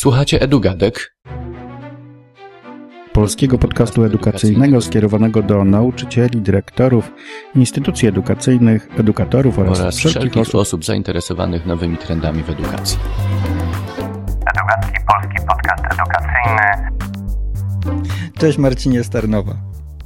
Słuchacie Edugadek, polskiego podcastu edukacyjnego skierowanego do nauczycieli, dyrektorów, instytucji edukacyjnych, edukatorów oraz wszelkich osób zainteresowanych nowymi trendami w edukacji. Edugacki, polski podcast edukacyjny. Cześć, Marcinie z Tarnowa.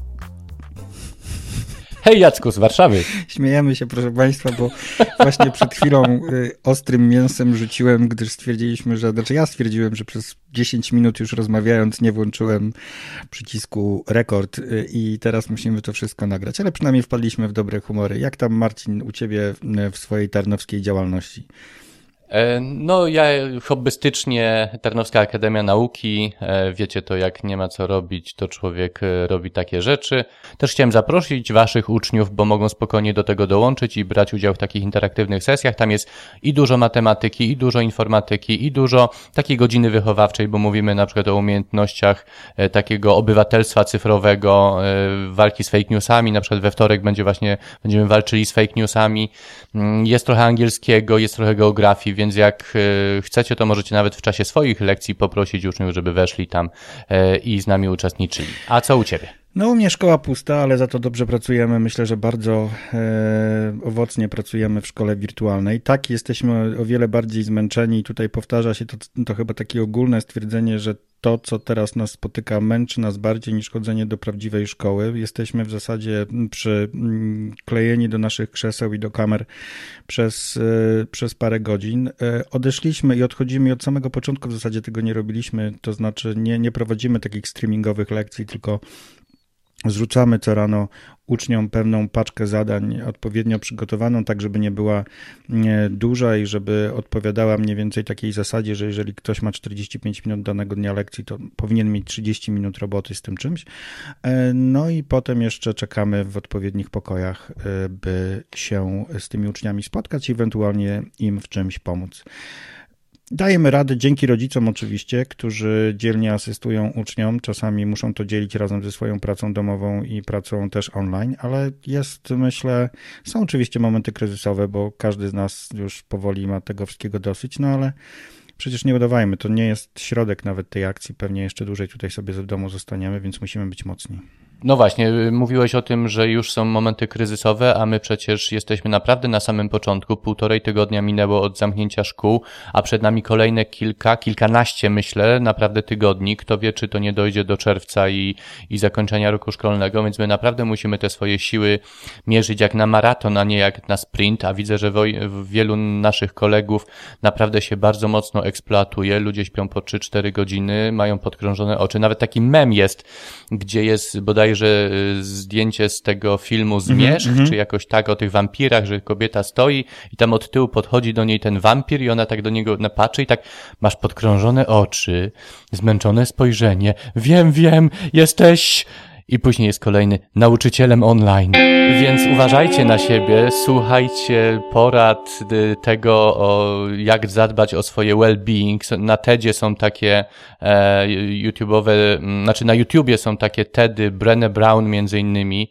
Hej, Jacku z Warszawy. Śmiejemy się, proszę Państwa, bo właśnie przed chwilą ostrym mięsem rzuciłem, gdyż ja stwierdziłem, że przez 10 minut już rozmawiając nie włączyłem przycisku rekord i teraz musimy to wszystko nagrać, ale przynajmniej wpadliśmy w dobre humory. Jak tam, Marcin, u Ciebie w swojej tarnowskiej działalności? No ja hobbystycznie Tarnowska Akademia Nauki, wiecie to, jak nie ma co robić, to człowiek robi takie rzeczy. Też chciałem zaprosić waszych uczniów, bo mogą spokojnie do tego dołączyć i brać udział w takich interaktywnych sesjach. Tam jest i dużo matematyki, i dużo informatyki, i dużo takiej godziny wychowawczej, bo mówimy na przykład o umiejętnościach takiego obywatelstwa cyfrowego, walki z fake newsami. Na przykład we wtorek będziemy walczyli z fake newsami. Jest trochę angielskiego, jest trochę geografii, więc jak chcecie, to możecie nawet w czasie swoich lekcji poprosić uczniów, żeby weszli tam i z nami uczestniczyli. A co u Ciebie? No u mnie szkoła pusta, ale za to dobrze pracujemy. Myślę, że bardzo owocnie pracujemy w szkole wirtualnej. Tak, jesteśmy o wiele bardziej zmęczeni i tutaj powtarza się to chyba takie ogólne stwierdzenie, że to, co teraz nas spotyka, męczy nas bardziej niż chodzenie do prawdziwej szkoły. Jesteśmy w zasadzie przyklejeni do naszych krzeseł i do kamer przez parę godzin. Odeszliśmy i odchodzimy od samego początku, w zasadzie tego nie robiliśmy, to znaczy nie prowadzimy takich streamingowych lekcji, tylko zrzucamy co rano uczniom pewną paczkę zadań odpowiednio przygotowaną, tak żeby nie była duża i żeby odpowiadała mniej więcej takiej zasadzie, że jeżeli ktoś ma 45 minut danego dnia lekcji, to powinien mieć 30 minut roboty z tym czymś. No i potem jeszcze czekamy w odpowiednich pokojach, by się z tymi uczniami spotkać i ewentualnie im w czymś pomóc. Dajemy radę, dzięki rodzicom oczywiście, którzy dzielnie asystują uczniom. Czasami muszą to dzielić razem ze swoją pracą domową i pracą też online, ale są oczywiście momenty kryzysowe, bo każdy z nas już powoli ma tego wszystkiego dosyć, no ale przecież nie udawajmy, to nie jest środek nawet tej akcji, pewnie jeszcze dłużej tutaj sobie w domu zostaniemy, więc musimy być mocni. No właśnie, mówiłeś o tym, że już są momenty kryzysowe, a my przecież jesteśmy naprawdę na samym początku. 1,5 tygodnia minęło od zamknięcia szkół, a przed nami kolejne kilkanaście, myślę, naprawdę tygodni. Kto wie, czy to nie dojdzie do czerwca i zakończenia roku szkolnego, więc my naprawdę musimy te swoje siły mierzyć jak na maraton, a nie jak na sprint, a widzę, że wielu naszych kolegów naprawdę się bardzo mocno eksploatuje. Ludzie śpią po 3-4 godziny, mają podkrążone oczy. Nawet taki mem jest, gdzie jest bodajże zdjęcie z tego filmu Zmierzch, czy jakoś tak o tych wampirach, że kobieta stoi i tam od tyłu podchodzi do niej ten wampir i ona tak do niego patrzy i tak masz podkrążone oczy, zmęczone spojrzenie, wiem, jesteś... I później jest kolejny nauczycielem online. Więc uważajcie na siebie, słuchajcie porad tego, jak zadbać o swoje well-being. Na TEDzie są takie na YouTubie są takie TEDy, Brené Brown między innymi.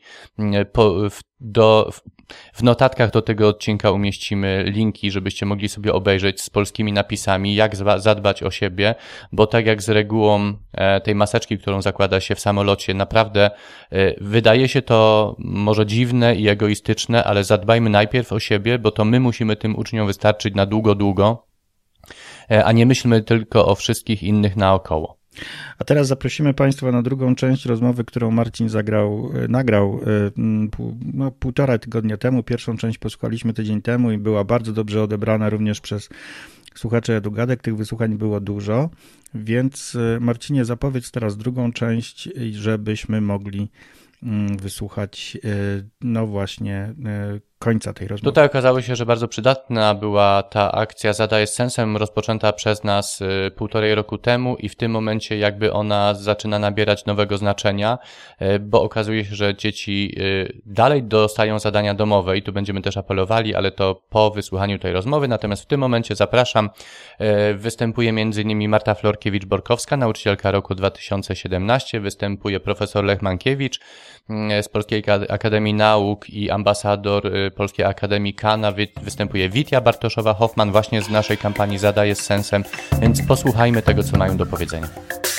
W notatkach do tego odcinka umieścimy linki, żebyście mogli sobie obejrzeć z polskimi napisami, jak zadbać o siebie, bo tak jak z regułą tej maseczki, którą zakłada się w samolocie, naprawdę wydaje się to może dziwne i egoistyczne, ale zadbajmy najpierw o siebie, bo to my musimy tym uczniom wystarczyć na długo, a nie myślmy tylko o wszystkich innych naokoło. A teraz zaprosimy Państwa na drugą część rozmowy, którą Marcin nagrał 1,5 tygodnia temu. Pierwszą część posłuchaliśmy tydzień temu i była bardzo dobrze odebrana również przez słuchaczy Edugadek. Tych wysłuchań było dużo, więc Marcinie, zapowiedz teraz drugą część, żebyśmy mogli wysłuchać końca tej rozmowy. Tutaj okazało się, że bardzo przydatna była ta akcja Zadaję z sensem, rozpoczęta przez nas 1,5 roku temu i w tym momencie jakby ona zaczyna nabierać nowego znaczenia, bo okazuje się, że dzieci dalej dostają zadania domowe i tu będziemy też apelowali, ale to po wysłuchaniu tej rozmowy. Natomiast w tym momencie zapraszam, występuje m.in. Marta Florkiewicz-Borkowska, nauczycielka roku 2017, występuje profesor Lech Mankiewicz z Polskiej Akademii Nauk i ambasador Polskiej Akademii Kana występuje Witia Bartoszowa-Hoffman właśnie z naszej kampanii Zadaję z sensem, więc posłuchajmy tego, co mają do powiedzenia.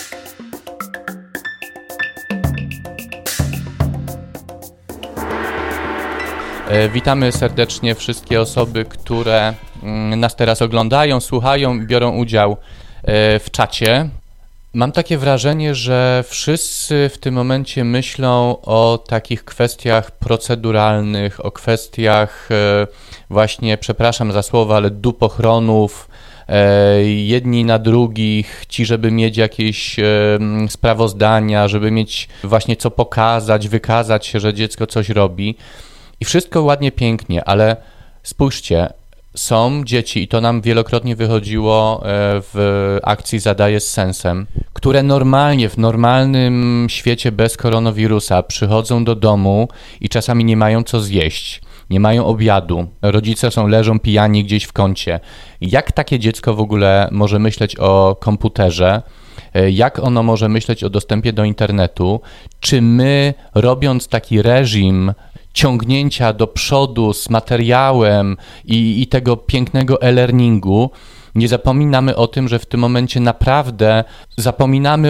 Witamy serdecznie wszystkie osoby, które nas teraz oglądają, słuchają i biorą udział w czacie. Mam takie wrażenie, że wszyscy w tym momencie myślą o takich kwestiach proceduralnych, o kwestiach właśnie, przepraszam za słowo, ale dupochronów, jedni na drugich, ci, żeby mieć jakieś sprawozdania, żeby mieć właśnie co pokazać, wykazać się, że dziecko coś robi. I wszystko ładnie, pięknie, ale spójrzcie, są dzieci, i to nam wielokrotnie wychodziło w akcji Zadaję z sensem, które normalnie, w normalnym świecie bez koronawirusa przychodzą do domu i czasami nie mają co zjeść, nie mają obiadu, rodzice leżą pijani gdzieś w kącie. Jak takie dziecko w ogóle może myśleć o komputerze? Jak ono może myśleć o dostępie do internetu? Czy my, robiąc taki reżim ciągnięcia do przodu z materiałem i tego pięknego e-learningu, nie zapominamy o tym, że w tym momencie naprawdę zapominamy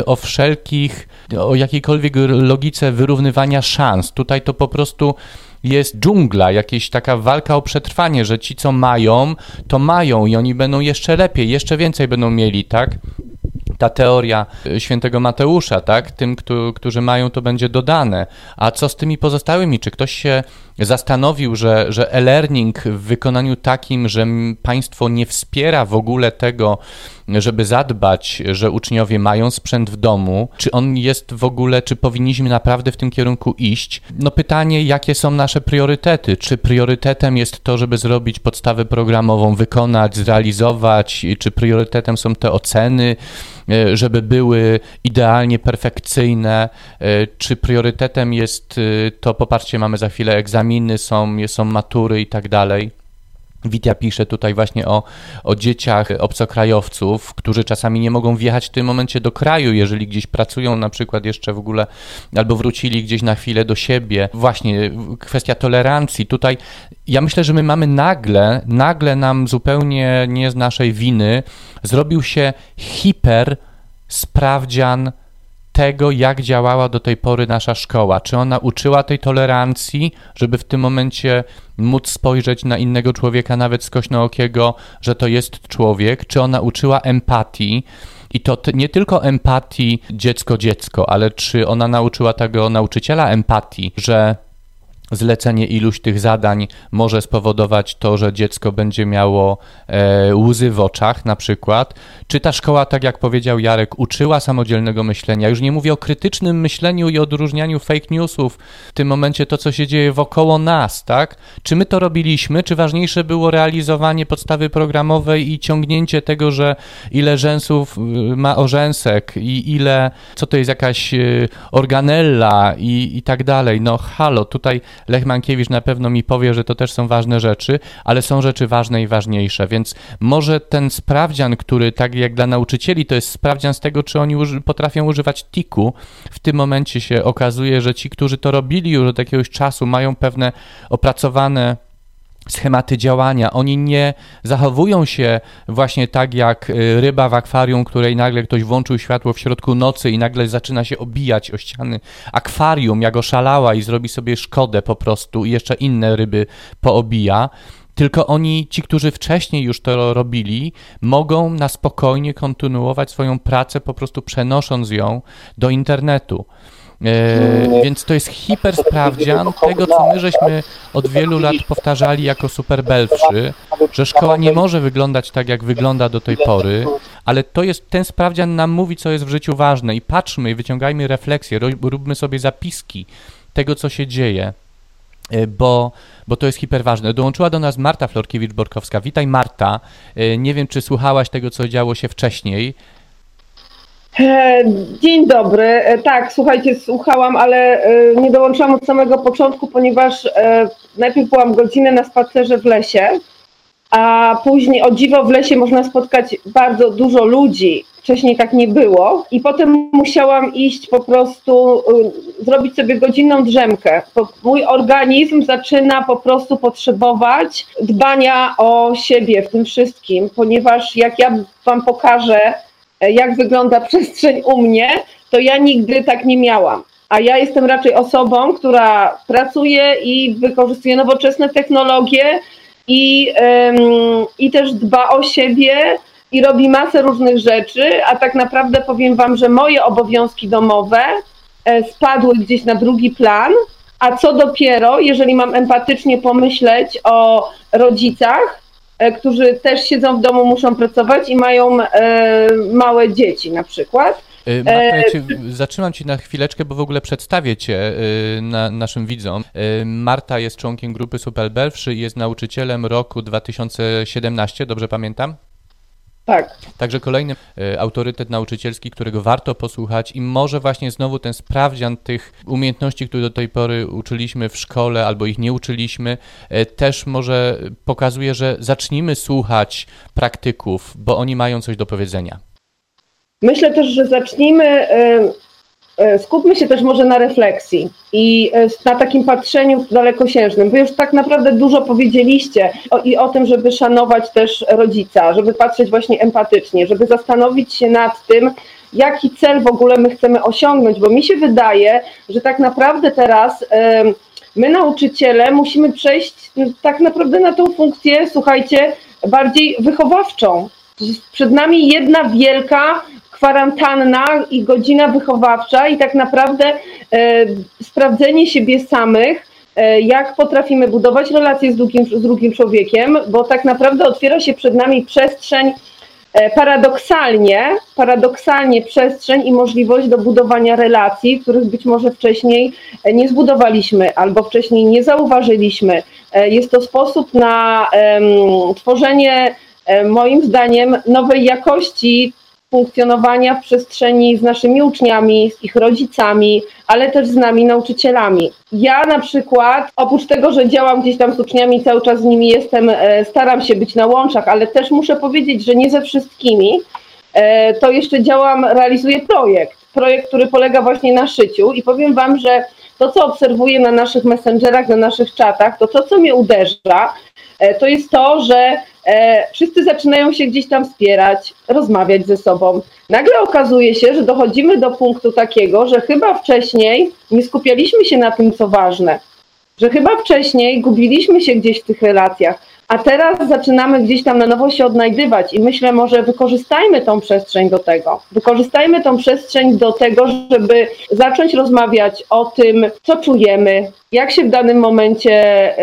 o jakiejkolwiek logice wyrównywania szans. Tutaj to po prostu jest dżungla, jakaś taka walka o przetrwanie, że ci, co mają, to mają i oni będą jeszcze lepiej, jeszcze więcej będą mieli, tak? Ta teoria świętego Mateusza, tak? Tym, którzy mają, to będzie dodane. A co z tymi pozostałymi? Czy ktoś się zastanowił, że e-learning w wykonaniu takim, że państwo nie wspiera w ogóle tego, żeby zadbać, że uczniowie mają sprzęt w domu, czy on jest w ogóle, czy powinniśmy naprawdę w tym kierunku iść? No pytanie, jakie są nasze priorytety? Czy priorytetem jest to, żeby zrobić podstawę programową, wykonać, zrealizować? Czy priorytetem są te oceny, żeby były idealnie perfekcyjne? Czy priorytetem jest to, popatrzcie, mamy za chwilę egzaminy, są matury i tak dalej. Witia pisze tutaj właśnie o dzieciach obcokrajowców, którzy czasami nie mogą wjechać w tym momencie do kraju, jeżeli gdzieś pracują na przykład jeszcze w ogóle, albo wrócili gdzieś na chwilę do siebie. Właśnie kwestia tolerancji. Tutaj ja myślę, że my mamy nagle nam zupełnie nie z naszej winy zrobił się sprawdzian tego, jak działała do tej pory nasza szkoła. Czy ona uczyła tej tolerancji, żeby w tym momencie móc spojrzeć na innego człowieka, nawet skośnookiego, że to jest człowiek? Czy ona uczyła empatii? I to nie tylko empatii dziecko, ale czy ona nauczyła tego nauczyciela empatii, że zlecenie iluś tych zadań może spowodować to, że dziecko będzie miało łzy w oczach na przykład. Czy ta szkoła, tak jak powiedział Jarek, uczyła samodzielnego myślenia? Już nie mówię o krytycznym myśleniu i odróżnianiu fake newsów. W tym momencie to, co się dzieje wokoło nas, tak? Czy my to robiliśmy? Czy ważniejsze było realizowanie podstawy programowej i ciągnięcie tego, że ile rzęsów ma orzęsek i ile, co to jest jakaś organella i tak dalej? No halo, tutaj Lech Mankiewicz na pewno mi powie, że to też są ważne rzeczy, ale są rzeczy ważne i ważniejsze, więc może ten sprawdzian, który tak jak dla nauczycieli to jest sprawdzian z tego, czy oni potrafią używać TIK-u, w tym momencie się okazuje, że ci, którzy to robili już od jakiegoś czasu, mają pewne opracowane schematy działania. Oni nie zachowują się właśnie tak jak ryba w akwarium, której nagle ktoś włączył światło w środku nocy i nagle zaczyna się obijać o ściany akwarium, jak oszalała i zrobi sobie szkodę po prostu i jeszcze inne ryby poobija. Tylko oni, ci, którzy wcześniej już to robili, mogą na spokojnie kontynuować swoją pracę, po prostu przenosząc ją do internetu. Więc to jest hipersprawdzian tego, co my żeśmy od wielu lat powtarzali jako superbelwszy, że szkoła nie może wyglądać tak, jak wygląda do tej pory, ale to jest, ten sprawdzian nam mówi, co jest w życiu ważne i patrzmy, wyciągajmy refleksje, róbmy sobie zapiski tego, co się dzieje, bo to jest hiperważne. Dołączyła do nas Marta Florkiewicz-Borkowska. Witaj, Marta. Nie wiem, czy słuchałaś tego, co działo się wcześniej. Dzień dobry. Tak, słuchajcie, słuchałam, ale nie dołączyłam od samego początku, ponieważ najpierw byłam godzinę na spacerze w lesie a później o dziwo w lesie można spotkać bardzo dużo ludzi. Wcześniej tak nie było i potem musiałam iść po prostu, zrobić sobie godzinną drzemkę. Mój organizm zaczyna po prostu potrzebować dbania o siebie w tym wszystkim, ponieważ jak ja wam pokażę, jak wygląda przestrzeń u mnie, to ja nigdy tak nie miałam. A ja jestem raczej osobą, która pracuje i wykorzystuje nowoczesne technologie i też dba o siebie i robi masę różnych rzeczy, a tak naprawdę powiem wam, że moje obowiązki domowe spadły gdzieś na drugi plan, a co dopiero, jeżeli mam empatycznie pomyśleć o rodzicach, którzy też siedzą w domu, muszą pracować i mają małe dzieci na przykład. Marta, zatrzymam Cię na chwileczkę, bo w ogóle przedstawię Cię naszym widzom. Marta jest członkiem grupy Supelbelwszy i jest nauczycielem roku 2017, dobrze pamiętam? Tak. Także kolejny autorytet nauczycielski, którego warto posłuchać i może właśnie znowu ten sprawdzian tych umiejętności, które do tej pory uczyliśmy w szkole albo ich nie uczyliśmy, też może pokazuje, że zacznijmy słuchać praktyków, bo oni mają coś do powiedzenia. Myślę też, że skupmy się też może na refleksji i na takim patrzeniu dalekosiężnym. Wy już tak naprawdę dużo powiedzieliście o tym, żeby szanować też rodzica, żeby patrzeć właśnie empatycznie, żeby zastanowić się nad tym, jaki cel w ogóle my chcemy osiągnąć, bo mi się wydaje, że tak naprawdę teraz my nauczyciele musimy przejść tak naprawdę na tą funkcję, słuchajcie, bardziej wychowawczą. Przed nami jedna wielka kwarantanna i godzina wychowawcza i tak naprawdę sprawdzenie siebie samych, jak potrafimy budować relacje z drugim człowiekiem, bo tak naprawdę otwiera się przed nami przestrzeń, paradoksalnie przestrzeń i możliwość do budowania relacji, których być może wcześniej nie zbudowaliśmy albo wcześniej nie zauważyliśmy. Jest to sposób na tworzenie, moim zdaniem, nowej jakości funkcjonowania w przestrzeni z naszymi uczniami, z ich rodzicami, ale też z nami, nauczycielami. Ja na przykład, oprócz tego, że działam gdzieś tam z uczniami, cały czas z nimi jestem, staram się być na łączach, ale też muszę powiedzieć, że nie ze wszystkimi, to jeszcze realizuję projekt, który polega właśnie na szyciu i powiem wam, że to, co obserwuję na naszych messengerach, na naszych czatach, to co mnie uderza, to jest to, że wszyscy zaczynają się gdzieś tam wspierać, rozmawiać ze sobą. Nagle okazuje się, że dochodzimy do punktu takiego, że chyba wcześniej nie skupialiśmy się na tym, co ważne, że chyba wcześniej gubiliśmy się gdzieś w tych relacjach, a teraz zaczynamy gdzieś tam na nowo się odnajdywać i myślę, może wykorzystajmy tą przestrzeń do tego. Wykorzystajmy tą przestrzeń do tego, żeby zacząć rozmawiać o tym, co czujemy, jak się w danym momencie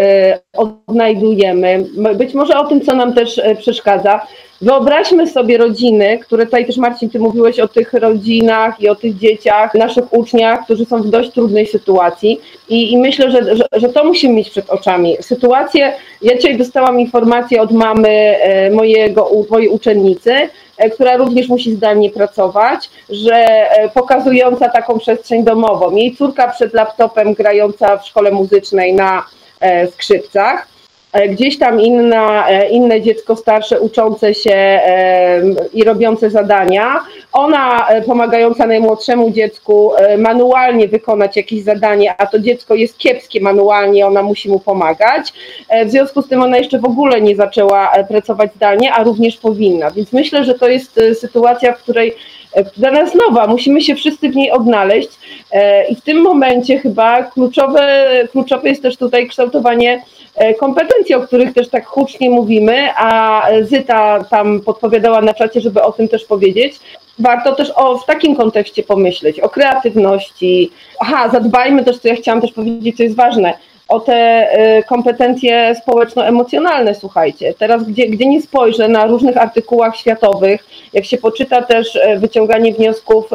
odnajdujemy, być może o tym, co nam też przeszkadza. Wyobraźmy sobie rodziny, które tutaj też, Marcin, ty mówiłeś o tych rodzinach i o tych dzieciach, naszych uczniach, którzy są w dość trudnej sytuacji i myślę, że to musimy mieć przed oczami. Sytuację, ja dzisiaj dostałam informację od mamy mojej uczennicy, która również musi zdalnie pracować, że pokazująca taką przestrzeń domową. Jej córka przed laptopem grająca w szkole muzycznej na skrzypcach, gdzieś tam inne dziecko starsze uczące się i robiące zadania, ona pomagająca najmłodszemu dziecku manualnie wykonać jakieś zadanie, a to dziecko jest kiepskie manualnie, ona musi mu pomagać. W związku z tym ona jeszcze w ogóle nie zaczęła pracować zdalnie, a również powinna. Więc myślę, że to jest sytuacja, w której dla nas nowa, musimy się wszyscy w niej odnaleźć i w tym momencie chyba kluczowe jest też tutaj kształtowanie kompetencji, o których też tak hucznie mówimy, a Zyta tam podpowiadała na czacie, żeby o tym też powiedzieć. Warto też w takim kontekście pomyśleć, o kreatywności. Zadbajmy też, co ja chciałam też powiedzieć, co jest ważne, o te kompetencje społeczno-emocjonalne, słuchajcie. Teraz, gdzie nie spojrzę na różnych artykułach światowych, jak się poczyta też wyciąganie wniosków,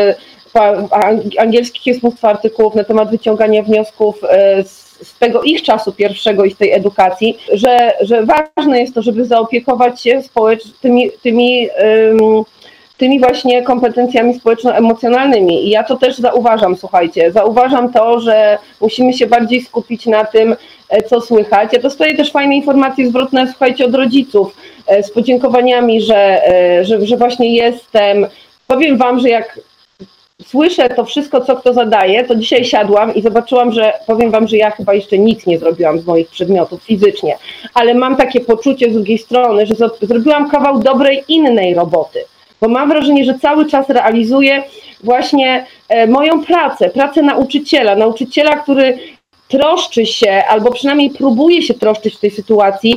angielskich jest mnóstwo artykułów na temat wyciągania wniosków z tego ich czasu pierwszego i z tej edukacji, że ważne jest to, żeby zaopiekować się tymi tymi właśnie kompetencjami społeczno-emocjonalnymi. I ja to też zauważam, słuchajcie, zauważam to, że musimy się bardziej skupić na tym, co słychać. Ja dostaję też fajne informacje zwrotne, słuchajcie, od rodziców z podziękowaniami, że właśnie jestem. Powiem wam, że jak słyszę to wszystko, co kto zadaje, to dzisiaj siadłam i zobaczyłam, że powiem wam, że ja chyba jeszcze nic nie zrobiłam z moich przedmiotów fizycznie, ale mam takie poczucie z drugiej strony, że zrobiłam kawał dobrej innej roboty, bo mam wrażenie, że cały czas realizuję właśnie moją pracę nauczyciela, który troszczy się, albo przynajmniej próbuje się troszczyć w tej sytuacji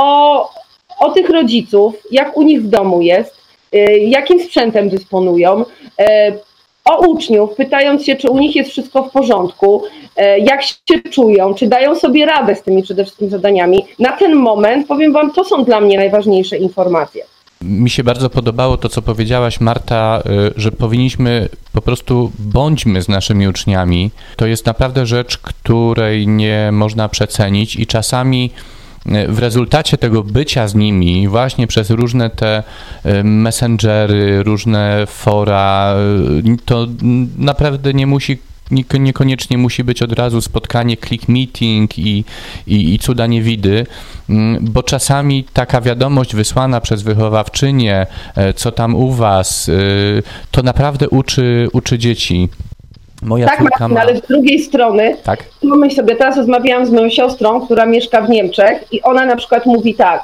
o tych rodziców, jak u nich w domu jest, jakim sprzętem dysponują, o uczniów, pytając się, czy u nich jest wszystko w porządku, jak się czują, czy dają sobie radę z tymi przede wszystkim zadaniami. Na ten moment, powiem wam, to są dla mnie najważniejsze informacje. Mi się bardzo podobało to, co powiedziałaś, Marta, że powinniśmy po prostu bądźmy z naszymi uczniami. To jest naprawdę rzecz, której nie można przecenić i czasami w rezultacie tego bycia z nimi właśnie przez różne te messengery, różne fora, to naprawdę niekoniecznie musi być od razu spotkanie, click meeting i cuda niewidy, bo czasami taka wiadomość wysłana przez wychowawczynię, co tam u was, to naprawdę uczy dzieci. Tak, Marcin, ale z drugiej strony, tak? Pomyśl sobie, teraz rozmawiałam z moją siostrą, która mieszka w Niemczech i ona na przykład mówi tak,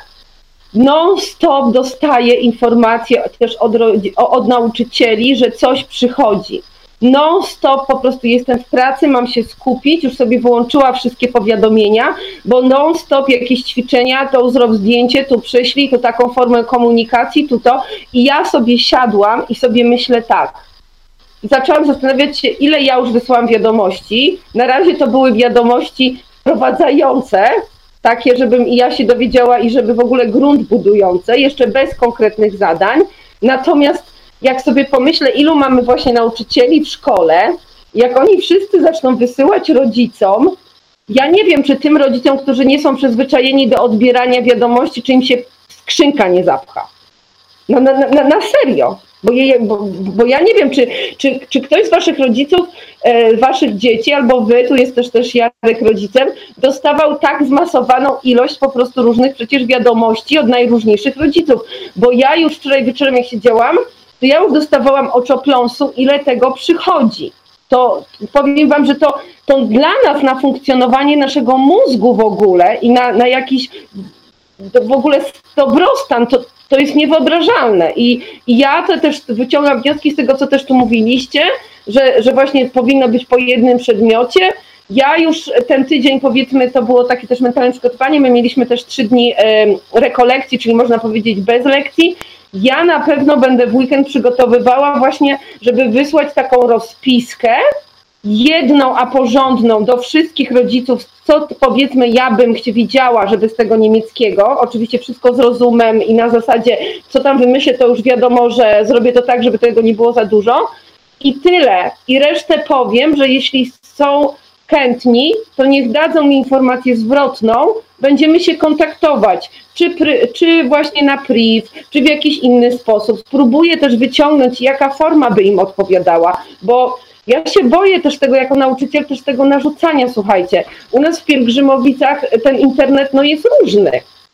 non-stop dostaje informacje też od nauczycieli, że coś przychodzi. Non-stop po prostu jestem w pracy, mam się skupić, już sobie wyłączyła wszystkie powiadomienia, bo non-stop jakieś ćwiczenia, to zrób zdjęcie, tu przyślij, tu taką formę komunikacji, tu to. I ja sobie siadłam i sobie myślę tak. Zaczęłam zastanawiać się, ile ja już wysłałam wiadomości. Na razie to były wiadomości wprowadzające, takie, żebym i ja się dowiedziała i żeby w ogóle grunt budujące, jeszcze bez konkretnych zadań. Natomiast jak sobie pomyślę, ilu mamy właśnie nauczycieli w szkole, jak oni wszyscy zaczną wysyłać rodzicom, ja nie wiem, czy tym rodzicom, którzy nie są przyzwyczajeni do odbierania wiadomości, czy im się skrzynka nie zapcha. No, na serio. Bo ja nie wiem, czy ktoś z waszych rodziców, waszych dzieci, albo wy, tu jest też Jarek rodzicem, dostawał tak zmasowaną ilość po prostu różnych przecież wiadomości od najróżniejszych rodziców. Bo ja już wczoraj wieczorem, jak siedziałam, to ja już dostawałam oczopląsu, ile tego przychodzi. To powiem wam, że to dla nas, na funkcjonowanie naszego mózgu w ogóle i na jakiś w ogóle dobrostan, to jest niewyobrażalne. I ja to też wyciągam wnioski z tego, co też tu mówiliście, że właśnie powinno być po jednym przedmiocie. Ja już ten tydzień, powiedzmy, to było takie też mentalne przygotowanie, my mieliśmy też 3 dni rekolekcji, czyli można powiedzieć bez lekcji. Ja na pewno będę w weekend przygotowywała właśnie, żeby wysłać taką rozpiskę, jedną, a porządną do wszystkich rodziców, co powiedzmy ja bym widziała, żeby z tego niemieckiego, oczywiście wszystko z rozumem i na zasadzie, co tam wymyślę, to już wiadomo, że zrobię to tak, żeby tego nie było za dużo i tyle. I resztę powiem, że jeśli są chętni, to niech dadzą mi informację zwrotną, będziemy się kontaktować, czy właśnie na priv, czy w jakiś inny sposób. Spróbuję też wyciągnąć, jaka forma by im odpowiadała, bo ja się boję też tego, jako nauczyciel, też tego narzucania, słuchajcie. U nas w Pielgrzymowicach ten internet jest różny.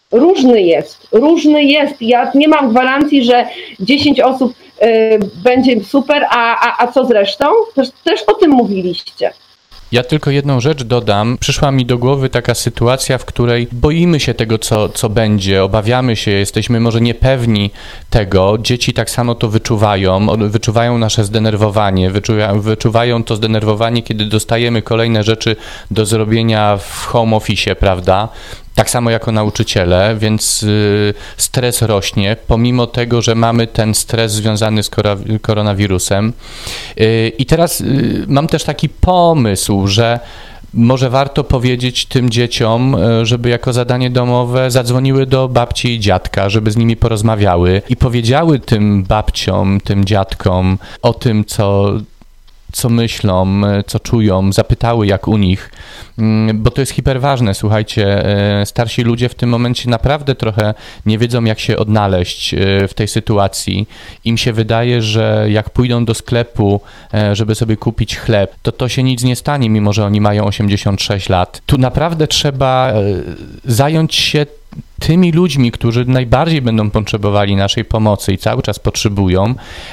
Różny jest. Ja nie mam gwarancji, że 10 osób będzie super, a co z resztą? Też o tym mówiliście. Ja tylko jedną rzecz dodam. Przyszła mi do głowy taka sytuacja, w której boimy się tego, co będzie, obawiamy się, jesteśmy może niepewni tego. Dzieci tak samo to wyczuwają nasze zdenerwowanie, wyczuwają to zdenerwowanie, kiedy dostajemy kolejne rzeczy do zrobienia w home office, prawda? Tak samo jako nauczyciele, więc stres rośnie, pomimo tego, że mamy ten stres związany z koronawirusem. I teraz mam też taki pomysł, że może warto powiedzieć tym dzieciom, żeby jako zadanie domowe zadzwoniły do babci i dziadka, żeby z nimi porozmawiały i powiedziały tym babciom, tym dziadkom o tym, co myślą, co czują, zapytały jak u nich, bo to jest hiperważne, słuchajcie, starsi ludzie w tym momencie naprawdę trochę nie wiedzą jak się odnaleźć w tej sytuacji. Im się wydaje, że jak pójdą do sklepu, żeby sobie kupić chleb, to się nic nie stanie, mimo że oni mają 86 lat. Tu naprawdę trzeba zająć się tymi ludźmi, którzy najbardziej będą potrzebowali naszej pomocy i cały czas potrzebują,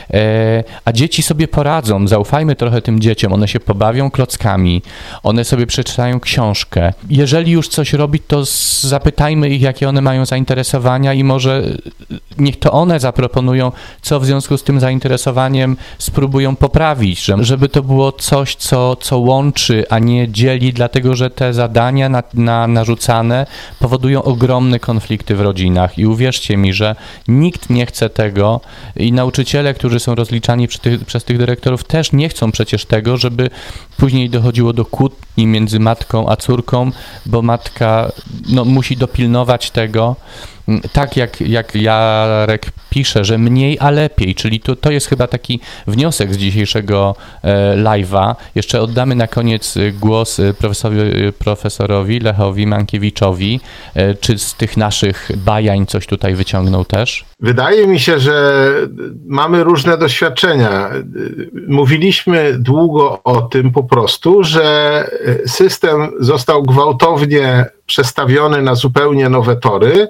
a dzieci sobie poradzą. Zaufajmy trochę tym dzieciom. One się pobawią klockami, one sobie przeczytają książkę. Jeżeli już coś robić, to zapytajmy ich, jakie one mają zainteresowania i może niech to one zaproponują, co w związku z tym zainteresowaniem spróbują poprawić, żeby to było coś, co łączy, a nie dzieli, dlatego że te zadania narzucane powodują ogromne konflikty w rodzinach i uwierzcie mi, że nikt nie chce tego i nauczyciele, którzy są rozliczani przez tych dyrektorów też nie chcą przecież tego, żeby później dochodziło do kłótni między matką a córką, bo matka musi dopilnować tego. Tak jak Jarek pisze, że mniej, a lepiej, czyli to jest chyba taki wniosek z dzisiejszego live'a. Jeszcze oddamy na koniec głos profesorowi Lechowi Mankiewiczowi. Czy z tych naszych bajań coś tutaj wyciągnął też? Wydaje mi się, że mamy różne doświadczenia. Mówiliśmy długo o tym po prostu, że system został gwałtownie przestawiony na zupełnie nowe tory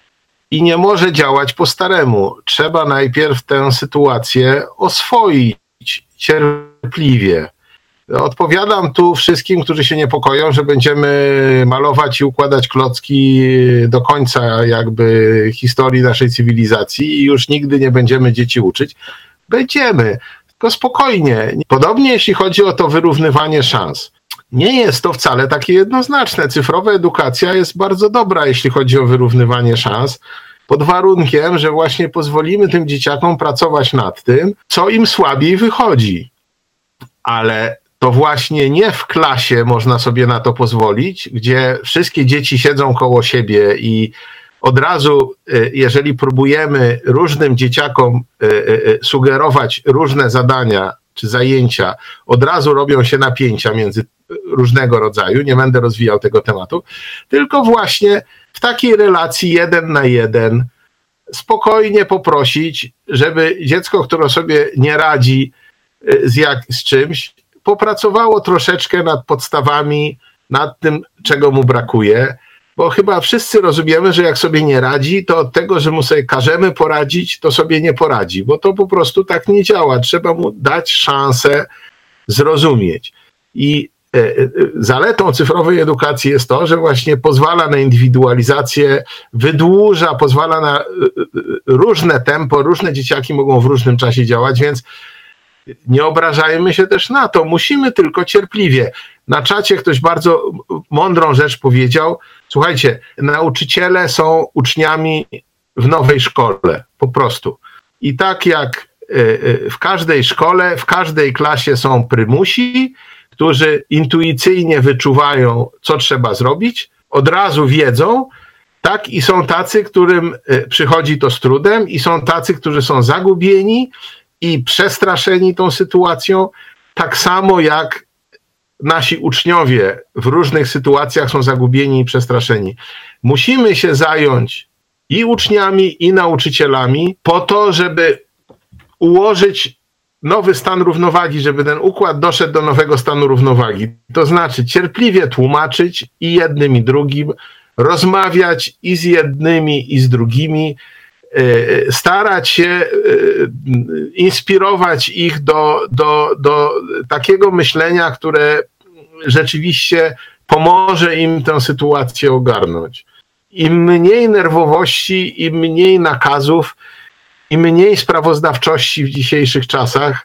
i nie może działać po staremu. Trzeba najpierw tę sytuację oswoić cierpliwie. Odpowiadam tu wszystkim, którzy się niepokoją, że będziemy malować i układać klocki do końca jakby historii naszej cywilizacji i już nigdy nie będziemy dzieci uczyć. Będziemy, tylko spokojnie. Podobnie jeśli chodzi o to wyrównywanie szans. Nie jest to wcale takie jednoznaczne. Cyfrowa edukacja jest bardzo dobra, jeśli chodzi o wyrównywanie szans, pod warunkiem, że właśnie pozwolimy tym dzieciakom pracować nad tym, co im słabiej wychodzi. Ale to właśnie nie w klasie można sobie na to pozwolić, gdzie wszystkie dzieci siedzą koło siebie i od razu, jeżeli próbujemy różnym dzieciakom sugerować różne zadania czy zajęcia, od razu robią się napięcia między różnego rodzaju, nie będę rozwijał tego tematu, tylko właśnie w takiej relacji 1 na 1 spokojnie poprosić, żeby dziecko, które sobie nie radzi z czymś, popracowało troszeczkę nad podstawami, nad tym, czego mu brakuje, bo chyba wszyscy rozumiemy, że jak sobie nie radzi, to od tego, że mu sobie każemy poradzić, to sobie nie poradzi, bo to po prostu tak nie działa. Trzeba mu dać szansę zrozumieć. I zaletą cyfrowej edukacji jest to, że właśnie pozwala na indywidualizację, wydłuża, pozwala na różne tempo, różne dzieciaki mogą w różnym czasie działać, więc nie obrażajmy się też na to. Musimy tylko cierpliwie. Na czacie ktoś bardzo mądrą rzecz powiedział. Słuchajcie, nauczyciele są uczniami w nowej szkole, po prostu. I tak jak w każdej szkole, w każdej klasie są prymusi, którzy intuicyjnie wyczuwają, co trzeba zrobić, od razu wiedzą, tak, i są tacy, którym przychodzi to z trudem, i są tacy, którzy są zagubieni i przestraszeni tą sytuacją, tak samo jak nasi uczniowie w różnych sytuacjach są zagubieni i przestraszeni. Musimy się zająć i uczniami, i nauczycielami po to, żeby ułożyć nowy stan równowagi, żeby ten układ doszedł do nowego stanu równowagi. To znaczy cierpliwie tłumaczyć i jednym, i drugim, rozmawiać i z jednymi, i z drugimi, starać się inspirować ich do takiego myślenia, które rzeczywiście pomoże im tę sytuację ogarnąć. Im mniej nerwowości, im mniej nakazów, im mniej sprawozdawczości w dzisiejszych czasach,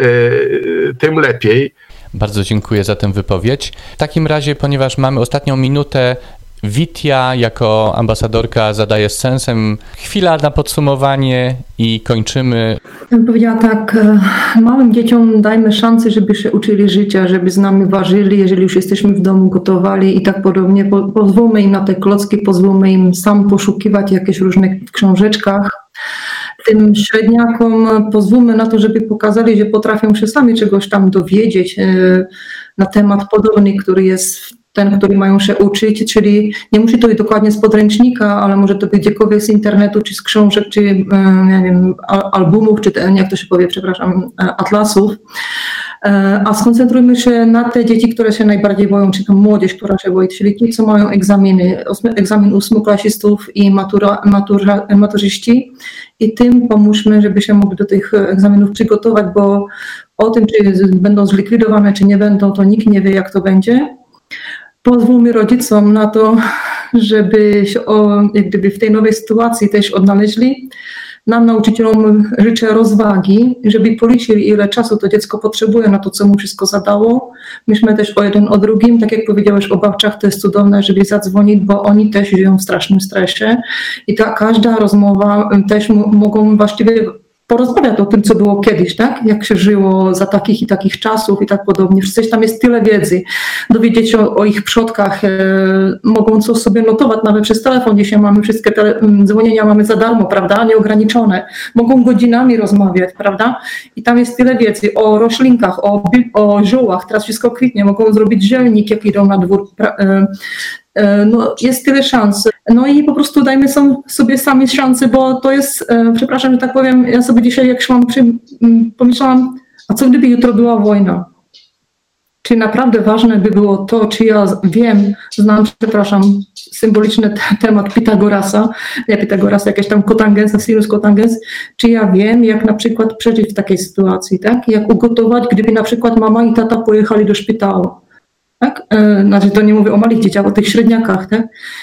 tym lepiej. Bardzo dziękuję za tę wypowiedź. W takim razie, ponieważ mamy ostatnią minutę, Witia jako ambasadorka zadaje z sensem. Chwila na podsumowanie i kończymy. Ja bym powiedziała tak, małym dzieciom dajmy szansę, żeby się uczyli życia, żeby z nami ważyli, jeżeli już jesteśmy w domu, gotowali i tak podobnie. Pozwólmy im na te klocki, pozwólmy im sam poszukiwać jakieś różnych książeczkach. tym średniakom pozwólmy na to, żeby pokazali, że potrafią się sami czegoś tam dowiedzieć na temat podobny, który jest ten, który mają się uczyć, czyli nie musi to być dokładnie z podręcznika, ale może to być gdziekolwiek z internetu, czy z książek, czy nie wiem, albumów, czy jak to się powie, przepraszam, atlasów. A skoncentrujmy się na te dzieci, które się najbardziej boją, czy tam młodzież, która się boi, czyli ci, co mają egzaminy, egzamin ósmoklasistów i maturzyści i tym pomóżmy, żeby się mogli do tych egzaminów przygotować, bo o tym, czy będą zlikwidowane, czy nie będą, to nikt nie wie, jak to będzie. Pozwólmy rodzicom na to, żeby się jak gdyby w tej nowej sytuacji też odnaleźli. Nam, nauczycielom, życzę rozwagi, żeby policzyli, ile czasu to dziecko potrzebuje na to, co mu wszystko zadało. Myślmy też o jeden o drugim. Tak jak powiedziałeś o babciach, to jest cudowne, żeby zadzwonić, bo oni też żyją w strasznym stresie. I każda rozmowa też mogą właściwie porozmawiać o tym, co było kiedyś, tak? Jak się żyło za takich i takich czasów i tak podobnie. Przecież tam jest tyle wiedzy. Dowiedzieć się o ich przodkach, mogą coś sobie notować, nawet przez telefon. Dzisiaj mamy wszystkie dzwonienia mamy za darmo, prawda? Nieograniczone. Mogą godzinami rozmawiać, prawda? I tam jest tyle wiedzy o roślinkach, o ziołach. Teraz wszystko kwitnie. Mogą zrobić zielnik, jak idą na dwór. No, jest tyle szans. No i po prostu dajmy sobie sami szansę, bo to jest, przepraszam, że tak powiem, ja sobie dzisiaj jak szłam, pomyślałam, a co gdyby jutro była wojna? Czy naprawdę ważne by było to, czy ja znam, przepraszam, symboliczny temat Pitagorasa, jakieś tam kotangens, sinus kotangens, czy ja wiem, jak na przykład przeżyć w takiej sytuacji, tak? Jak ugotować, gdyby na przykład mama i tata pojechali do szpitala. Tak? Znaczy to nie mówię o małych dzieciach, o tych średniakach, tak?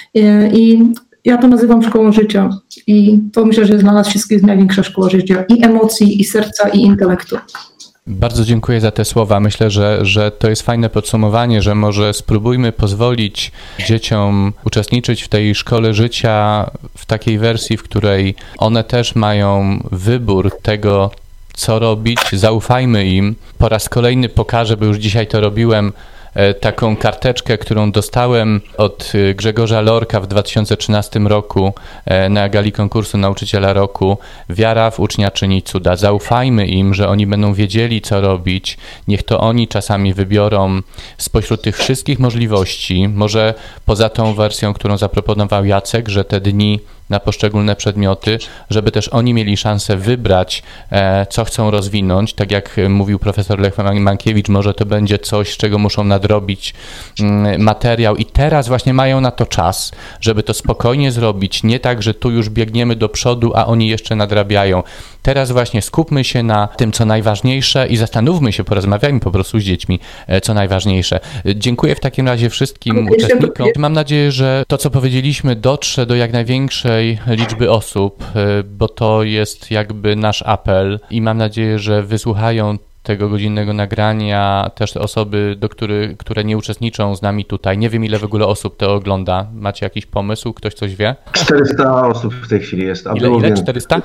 I ja to nazywam szkołą życia i to myślę, że jest dla nas wszystkich największa szkoła życia i emocji, i serca, i intelektu. Bardzo dziękuję za te słowa. Myślę, że to jest fajne podsumowanie, że może spróbujmy pozwolić dzieciom uczestniczyć w tej szkole życia w takiej wersji, w której one też mają wybór tego, co robić. Zaufajmy im. Po raz kolejny pokażę, bo już dzisiaj to robiłem, taką karteczkę, którą dostałem od Grzegorza Lorka w 2013 roku na gali konkursu Nauczyciela Roku. Wiara w ucznia czyni cuda. Zaufajmy im, że oni będą wiedzieli, co robić. Niech to oni czasami wybiorą spośród tych wszystkich możliwości, może poza tą wersją, którą zaproponował Jacek, że te dni na poszczególne przedmioty, żeby też oni mieli szansę wybrać, co chcą rozwinąć. Tak jak mówił profesor Lech Mankiewicz, może to będzie coś, z czego muszą nadrobić materiał i teraz właśnie mają na to czas, żeby to spokojnie zrobić. Nie tak, że tu już biegniemy do przodu, a oni jeszcze nadrabiają. Teraz właśnie skupmy się na tym, co najważniejsze i zastanówmy się, porozmawiajmy po prostu z dziećmi, co najważniejsze. Dziękuję w takim razie wszystkim uczestnikom. Mam nadzieję, że to, co powiedzieliśmy, dotrze do jak największej liczby osób, bo to jest jakby nasz apel i mam nadzieję, że wysłuchają tego godzinnego nagrania też te osoby, które nie uczestniczą z nami tutaj. Nie wiem, ile w ogóle osób to ogląda. Macie jakiś pomysł? Ktoś coś wie? 400 osób w tej chwili jest. Ile? 400?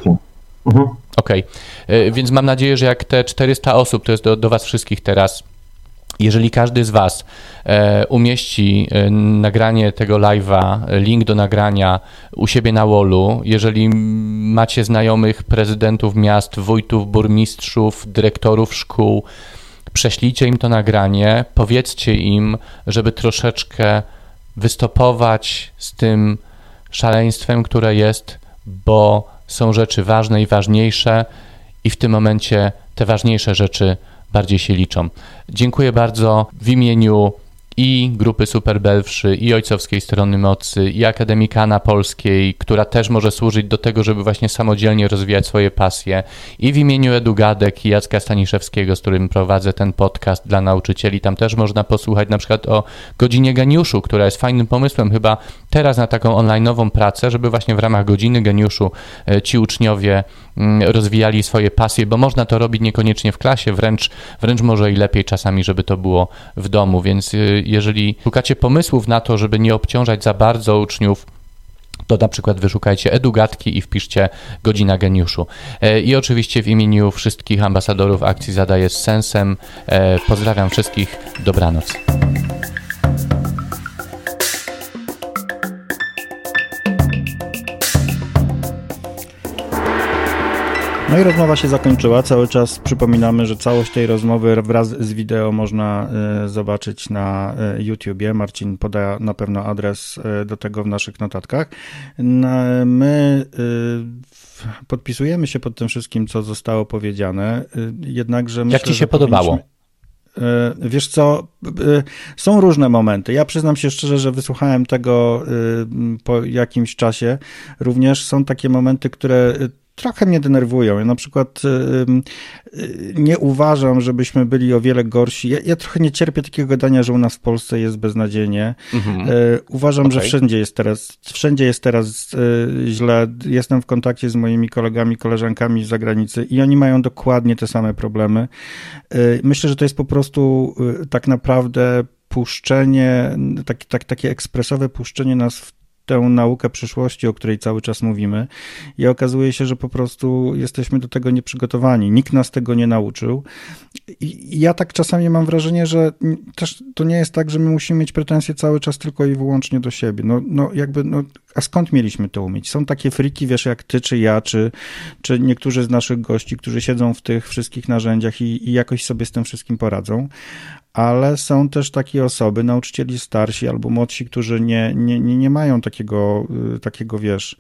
Okej. Więc mam nadzieję, że jak te 400 osób, to jest do was wszystkich teraz, jeżeli każdy z was umieści nagranie tego live'a, link do nagrania u siebie na wallu, jeżeli macie znajomych prezydentów miast, wójtów, burmistrzów, dyrektorów szkół, prześlijcie im to nagranie, powiedzcie im, żeby troszeczkę wystopować z tym szaleństwem, które jest, bo są rzeczy ważne i ważniejsze i w tym momencie te ważniejsze rzeczy bardziej się liczą. Dziękuję bardzo w imieniu i grupy Super Belfrzy, i Ojcowskiej Strony Mocy, i Akademii Kana Polskiej, która też może służyć do tego, żeby właśnie samodzielnie rozwijać swoje pasje, i w imieniu Edugadek i Jacka Staniszewskiego, z którym prowadzę ten podcast dla nauczycieli. Tam też można posłuchać na przykład o Godzinie Geniuszu, która jest fajnym pomysłem chyba teraz na taką online'ową pracę, żeby właśnie w ramach Godziny Geniuszu ci uczniowie rozwijali swoje pasje, bo można to robić niekoniecznie w klasie, wręcz może i lepiej czasami, żeby to było w domu, więc jeżeli szukacie pomysłów na to, żeby nie obciążać za bardzo uczniów, to na przykład wyszukajcie Edugatki i wpiszcie Godzina Geniuszu. I oczywiście w imieniu wszystkich ambasadorów akcji Zadaję z Sensem pozdrawiam wszystkich, dobranoc. No i rozmowa się zakończyła. Cały czas przypominamy, że całość tej rozmowy wraz z wideo można zobaczyć na YouTubie. Marcin poda na pewno adres do tego w naszych notatkach. My podpisujemy się pod tym wszystkim, co zostało powiedziane. Jednakże myślę, jak ci się podobało? Wiesz co, są różne momenty. Ja przyznam się szczerze, że wysłuchałem tego po jakimś czasie. Również są takie momenty, które trochę mnie denerwują. Ja na przykład nie uważam, żebyśmy byli o wiele gorsi. Ja trochę nie cierpię takiego gadania, że u nas w Polsce jest beznadziejnie. Uważam, że wszędzie jest teraz źle. Jestem w kontakcie z moimi kolegami, koleżankami z zagranicy i oni mają dokładnie te same problemy. Myślę, że to jest po prostu tak naprawdę puszczenie, takie ekspresowe puszczenie nas w tę naukę przyszłości, o której cały czas mówimy, i okazuje się, że po prostu jesteśmy do tego nieprzygotowani. Nikt nas tego nie nauczył. I ja tak czasami mam wrażenie, że też to nie jest tak, że my musimy mieć pretensje cały czas tylko i wyłącznie do siebie. A skąd mieliśmy to umieć? Są takie friki, wiesz, jak ty, czy ja, czy niektórzy z naszych gości, którzy siedzą w tych wszystkich narzędziach i jakoś sobie z tym wszystkim poradzą. Ale są też takie osoby, nauczycieli starsi albo młodsi, którzy nie mają takiego, wiesz,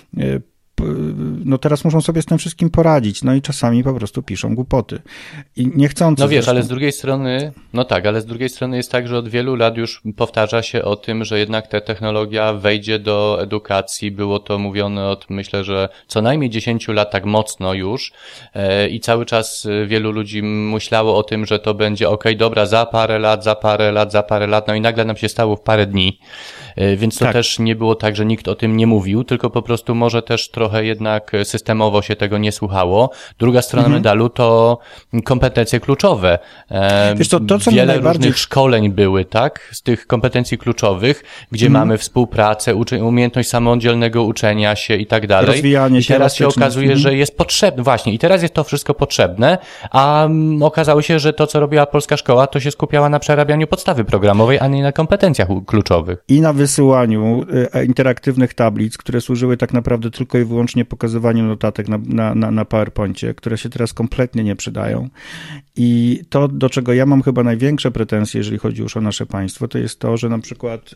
no teraz muszą sobie z tym wszystkim poradzić, no i czasami po prostu piszą głupoty. I niechcący. No wiesz, ale z drugiej strony, ale z drugiej strony jest tak, że od wielu lat już powtarza się o tym, że jednak ta technologia wejdzie do edukacji. Było to mówione od, myślę, że co najmniej 10 lat tak mocno już i cały czas wielu ludzi myślało o tym, że to będzie dobra, za parę lat, no i nagle nam się stało w parę dni. Więc to też nie było tak, że nikt o tym nie mówił, tylko po prostu może też trochę jednak systemowo się tego nie słuchało. Druga strona medalu to kompetencje kluczowe. Wiesz co wiele różnych szkoleń były, tak? Z tych kompetencji kluczowych, gdzie mamy współpracę, umiejętność samodzielnego uczenia się i tak dalej. Rozwijanie się. I teraz się okazuje, że jest potrzebne. Właśnie. I teraz jest to wszystko potrzebne, a okazało się, że to, co robiła polska szkoła, to się skupiała na przerabianiu podstawy programowej, a nie na kompetencjach kluczowych. I na wysyłaniu interaktywnych tablic, które służyły tak naprawdę tylko i wyłącznie pokazywaniu notatek na PowerPoincie, które się teraz kompletnie nie przydają. I to, do czego ja mam chyba największe pretensje, jeżeli chodzi już o nasze państwo, to jest to, że na przykład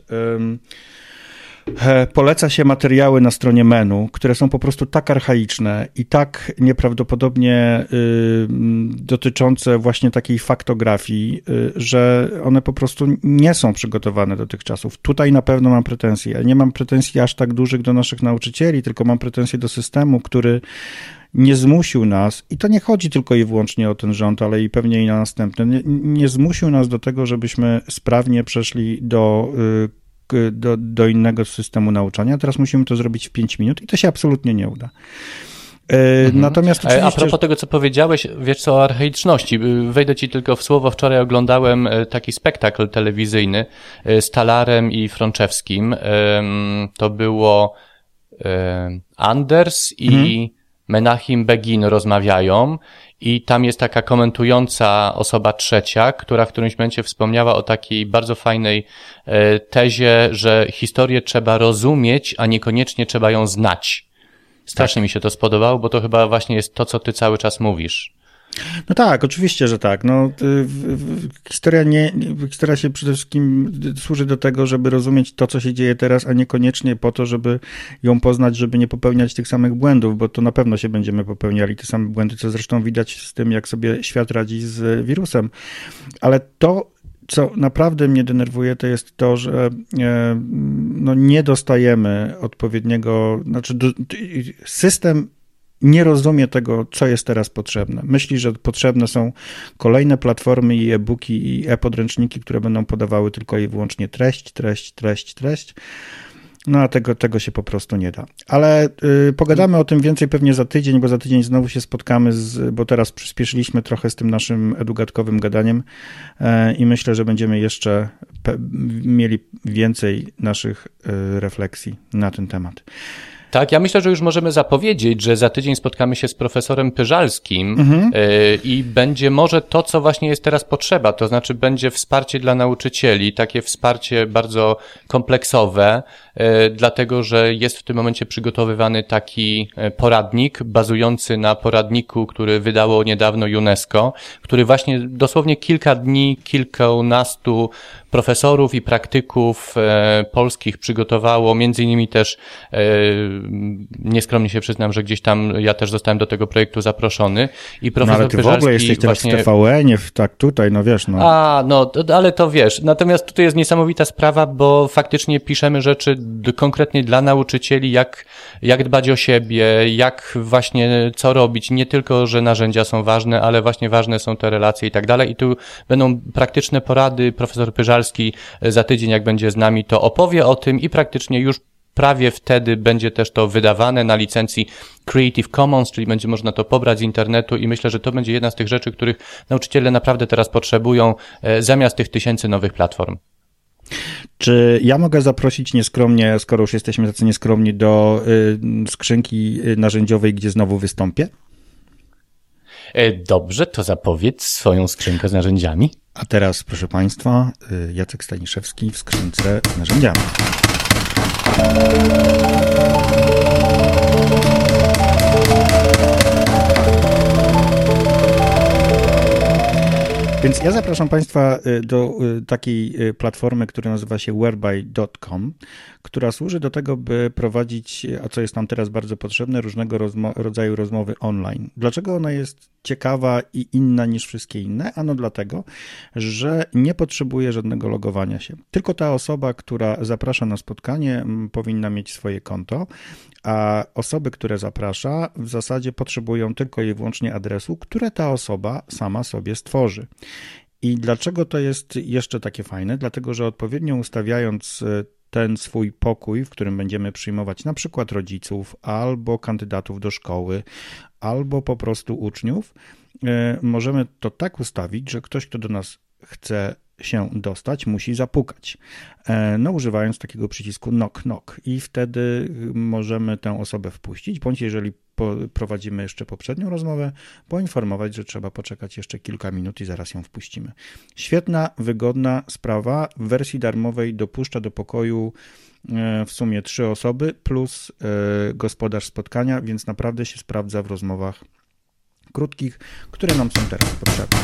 poleca się materiały na stronie menu, które są po prostu tak archaiczne i tak nieprawdopodobnie dotyczące właśnie takiej faktografii, że one po prostu nie są przygotowane do tych czasów. Tutaj na pewno mam pretensje. Ja nie mam pretensji aż tak dużych do naszych nauczycieli, tylko mam pretensje do systemu, który nie zmusił nas, i to nie chodzi tylko i wyłącznie o ten rząd, ale i pewnie i na następne, nie zmusił nas do tego, żebyśmy sprawnie przeszli do innego systemu nauczania. Teraz musimy to zrobić w 5 minut i to się absolutnie nie uda. Natomiast oczywiście... A propos tego, co powiedziałeś, wiesz co, o archaiczności. Wejdę ci tylko w słowo. Wczoraj oglądałem taki spektakl telewizyjny z Talarem i Frączewskim. To było Anders i Menachim Begin rozmawiają i tam jest taka komentująca osoba trzecia, która w którymś momencie wspomniała o takiej bardzo fajnej tezie, że historię trzeba rozumieć, a niekoniecznie trzeba ją znać. Strasznie mi się to spodobało, bo to chyba właśnie jest to, co ty cały czas mówisz. No tak, oczywiście, że tak. No, historia się przede wszystkim służy do tego, żeby rozumieć to, co się dzieje teraz, a niekoniecznie po to, żeby ją poznać, żeby nie popełniać tych samych błędów, bo to na pewno się będziemy popełniali te same błędy, co zresztą widać z tym, jak sobie świat radzi z wirusem. Ale to, co naprawdę mnie denerwuje, to jest to, że nie dostajemy odpowiedniego, system nie rozumie tego, co jest teraz potrzebne. Myśli, że potrzebne są kolejne platformy i e-booki i e-podręczniki, które będą podawały tylko i wyłącznie treść. No a tego się po prostu nie da. Ale pogadamy o tym więcej pewnie za tydzień, bo za tydzień znowu się spotkamy, bo teraz przyspieszyliśmy trochę z tym naszym edugatkowym gadaniem i myślę, że będziemy jeszcze mieli więcej naszych refleksji na ten temat. Tak, ja myślę, że już możemy zapowiedzieć, że za tydzień spotkamy się z profesorem Pyżalskim i będzie może to, co właśnie jest teraz potrzeba, to znaczy będzie wsparcie dla nauczycieli, takie wsparcie bardzo kompleksowe, dlatego że jest w tym momencie przygotowywany taki poradnik bazujący na poradniku, który wydało niedawno UNESCO, który właśnie dosłownie kilka dni, kilkunastu profesorów i praktyków polskich przygotowało, między innymi też nieskromnie się przyznam, że gdzieś tam ja też zostałem do tego projektu zaproszony i profesor ale ty w ogóle jesteś teraz w TVN-ie, tak tutaj, no wiesz. Ale to wiesz. Natomiast tutaj jest niesamowita sprawa, bo faktycznie piszemy rzeczy konkretnie dla nauczycieli, jak dbać o siebie, jak właśnie co robić. Nie tylko, że narzędzia są ważne, ale właśnie ważne są te relacje i tak dalej. I tu będą praktyczne porady. Profesor Pyżalski za tydzień, jak będzie z nami, to opowie o tym i praktycznie już prawie wtedy będzie też to wydawane na licencji Creative Commons, czyli będzie można to pobrać z internetu i myślę, że to będzie jedna z tych rzeczy, których nauczyciele naprawdę teraz potrzebują zamiast tych tysięcy nowych platform. Czy ja mogę zaprosić nieskromnie, skoro już jesteśmy tacy nieskromni, do skrzynki narzędziowej, gdzie znowu wystąpię? Dobrze, to zapowiedz swoją skrzynkę z narzędziami. A teraz, proszę Państwa, Jacek Staniszewski w skrzynce z narzędziami. Więc ja zapraszam Państwa do takiej platformy, która nazywa się whereby.com, która służy do tego, by prowadzić, a co jest nam teraz bardzo potrzebne, różnego rodzaju rozmowy online. Dlaczego ona jest ciekawa i inna niż wszystkie inne? Ano dlatego, że nie potrzebuje żadnego logowania się. Tylko ta osoba, która zaprasza na spotkanie, powinna mieć swoje konto, a osoby, które zaprasza, w zasadzie potrzebują tylko i wyłącznie adresu, które ta osoba sama sobie stworzy. I dlaczego to jest jeszcze takie fajne? Dlatego, że odpowiednio ustawiając ten swój pokój, w którym będziemy przyjmować na przykład rodziców, albo kandydatów do szkoły, albo po prostu uczniów, możemy to tak ustawić, że ktoś, kto do nas chce się dostać, musi zapukać, używając takiego przycisku knock knock i wtedy możemy tę osobę wpuścić, bądź jeżeli prowadzimy jeszcze poprzednią rozmowę, poinformować, że trzeba poczekać jeszcze kilka minut i zaraz ją wpuścimy. Świetna, wygodna sprawa. W wersji darmowej dopuszcza do pokoju w sumie 3 osoby plus gospodarz spotkania, więc naprawdę się sprawdza w rozmowach krótkich, które nam są teraz potrzebne.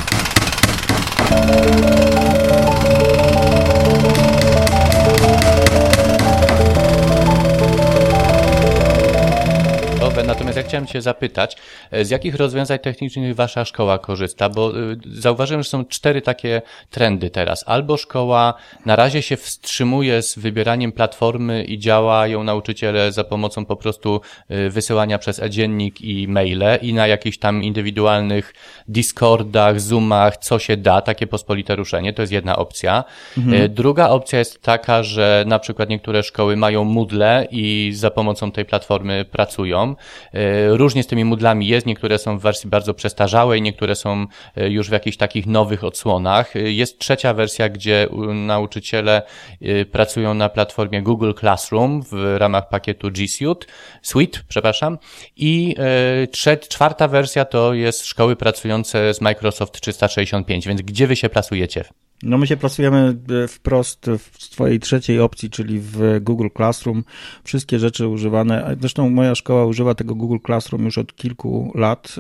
Natomiast ja chciałem Cię zapytać, z jakich rozwiązań technicznych Wasza szkoła korzysta? Bo zauważyłem, że są 4 takie trendy teraz. Albo szkoła na razie się wstrzymuje z wybieraniem platformy i działają nauczyciele za pomocą po prostu wysyłania przez e-dziennik i maile i na jakichś tam indywidualnych Discordach, Zoomach, co się da, takie pospolite ruszenie, to jest jedna opcja. Druga opcja jest taka, że na przykład niektóre szkoły mają Moodle i za pomocą tej platformy pracują. Różnie z tymi Moodlami jest, niektóre są w wersji bardzo przestarzałej, niektóre są już w jakichś takich nowych odsłonach. Jest trzecia wersja, gdzie nauczyciele pracują na platformie Google Classroom w ramach pakietu G Suite, i czwarta wersja to jest szkoły pracujące z Microsoft 365, więc gdzie wy się plasujecie? No my się plasujemy wprost w swojej trzeciej opcji, czyli w Google Classroom. Wszystkie rzeczy używane, zresztą moja szkoła używa tego Google Classroom już od kilku lat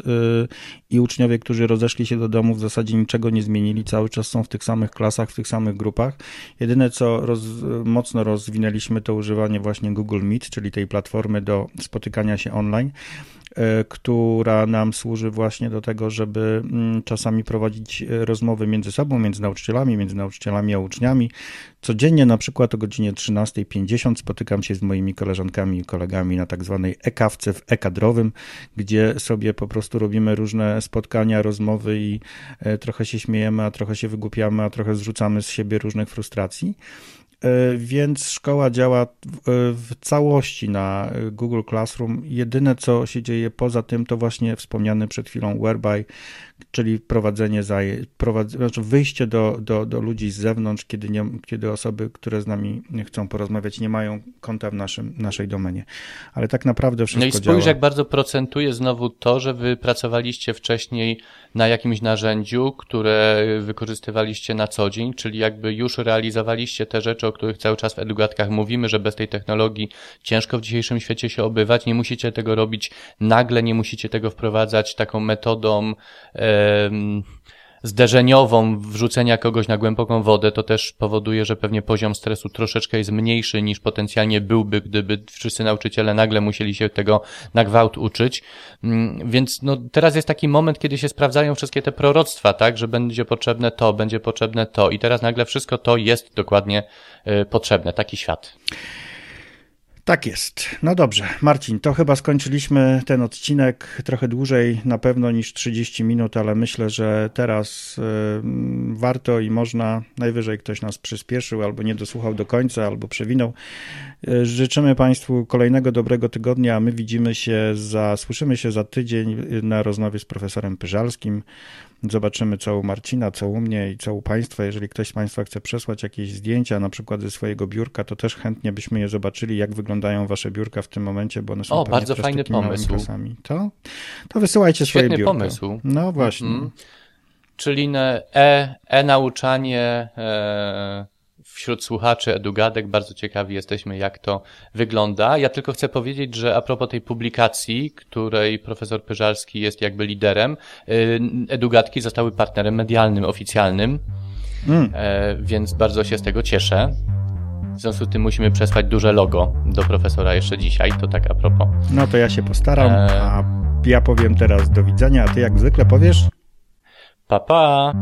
i uczniowie, którzy rozeszli się do domu, w zasadzie niczego nie zmienili, cały czas są w tych samych klasach, w tych samych grupach. Jedyne co mocno rozwinęliśmy to używanie właśnie Google Meet, czyli tej platformy do spotykania się online, która nam służy właśnie do tego, żeby czasami prowadzić rozmowy między sobą, między nauczycielami a uczniami. Codziennie na przykład o godzinie 13:50 spotykam się z moimi koleżankami i kolegami na tak zwanej e-kawce w e-kadrowym, gdzie sobie po prostu robimy różne spotkania, rozmowy i trochę się śmiejemy, a trochę się wygłupiamy, a trochę zrzucamy z siebie różnych frustracji. Więc szkoła działa w całości na Google Classroom. Jedyne, co się dzieje poza tym, to właśnie wspomniany przed chwilą Whereby, czyli prowadzenie wyjście do ludzi z zewnątrz, kiedy osoby, które z nami chcą porozmawiać, nie mają konta w naszej domenie. Ale tak naprawdę wszystko działa. No i spójrz, jak bardzo procentuje znowu to, że wy pracowaliście wcześniej na jakimś narzędziu, które wykorzystywaliście na co dzień, czyli jakby już realizowaliście te rzeczy, o których cały czas w edugatkach mówimy, że bez tej technologii ciężko w dzisiejszym świecie się obywać. Nie musicie tego robić nagle, nie musicie tego wprowadzać taką metodą zderzeniową wrzucenia kogoś na głęboką wodę. To też powoduje, że pewnie poziom stresu troszeczkę jest mniejszy niż potencjalnie byłby, gdyby wszyscy nauczyciele nagle musieli się tego na gwałt uczyć. Więc no, teraz jest taki moment, kiedy się sprawdzają wszystkie te proroctwa, tak, że będzie potrzebne to i teraz nagle wszystko to jest dokładnie potrzebne. Taki świat. Tak jest. No dobrze, Marcin, to chyba skończyliśmy ten odcinek trochę dłużej na pewno niż 30 minut, ale myślę, że teraz warto i można, najwyżej ktoś nas przyspieszył albo nie dosłuchał do końca, albo przewinął. Życzymy Państwu kolejnego dobrego tygodnia, a my słyszymy się za tydzień na rozmowie z profesorem Pyżalskim. Zobaczymy, co u Marcina, co u mnie i co u Państwa. Jeżeli ktoś z Państwa chce przesłać jakieś zdjęcia, na przykład ze swojego biurka, to też chętnie byśmy je zobaczyli, jak wyglądają Wasze biurka w tym momencie, bo one są bardzo fajny pomysł. To wysyłajcie swoje biurka. Świetny pomysł. No właśnie. Czyli nauczanie wśród słuchaczy edugadek. Bardzo ciekawi jesteśmy, jak to wygląda. Ja tylko chcę powiedzieć, że a propos tej publikacji, której profesor Pyżalski jest jakby liderem, edugatki zostały partnerem medialnym, oficjalnym, więc bardzo się z tego cieszę. W związku z tym musimy przesłać duże logo do profesora jeszcze dzisiaj, to tak a propos. No to ja się postaram, a ja powiem teraz do widzenia, a ty jak zwykle powiesz? Pa, pa!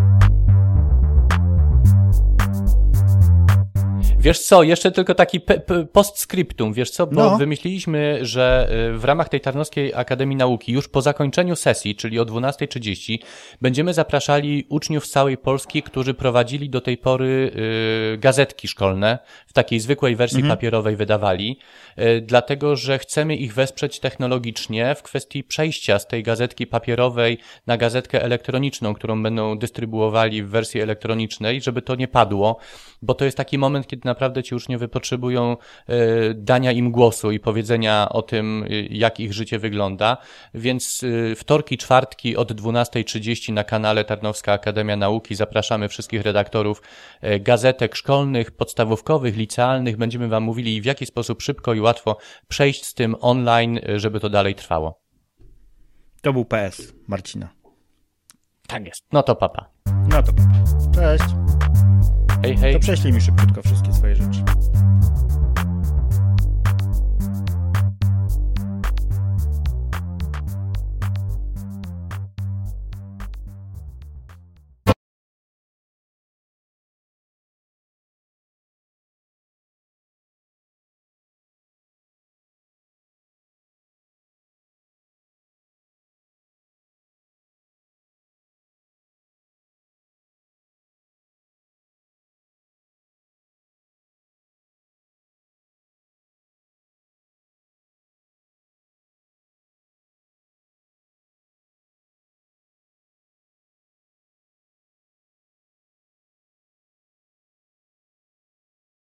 Wiesz co, jeszcze tylko taki postscriptum, wiesz co, bo wymyśliliśmy, że w ramach tej Tarnowskiej Akademii Nauki już po zakończeniu sesji, czyli o 12:30, będziemy zapraszali uczniów z całej Polski, którzy prowadzili do tej pory gazetki szkolne, w takiej zwykłej wersji papierowej wydawali, dlatego, że chcemy ich wesprzeć technologicznie w kwestii przejścia z tej gazetki papierowej na gazetkę elektroniczną, którą będą dystrybuowali w wersji elektronicznej, żeby to nie padło, bo to jest taki moment, kiedy naprawdę ci uczniowie potrzebują dania im głosu i powiedzenia o tym, jak ich życie wygląda. Więc wtorki, czwartki od 12:30 na kanale Tarnowska Akademia Nauki zapraszamy wszystkich redaktorów gazetek szkolnych, podstawówkowych, licealnych. Będziemy wam mówili, w jaki sposób szybko i łatwo przejść z tym online, żeby to dalej trwało. To był PS Marcina. Tak jest. No to papa. No to papa. Cześć. Hej, hej. To prześlij mi szybciutko wszystkie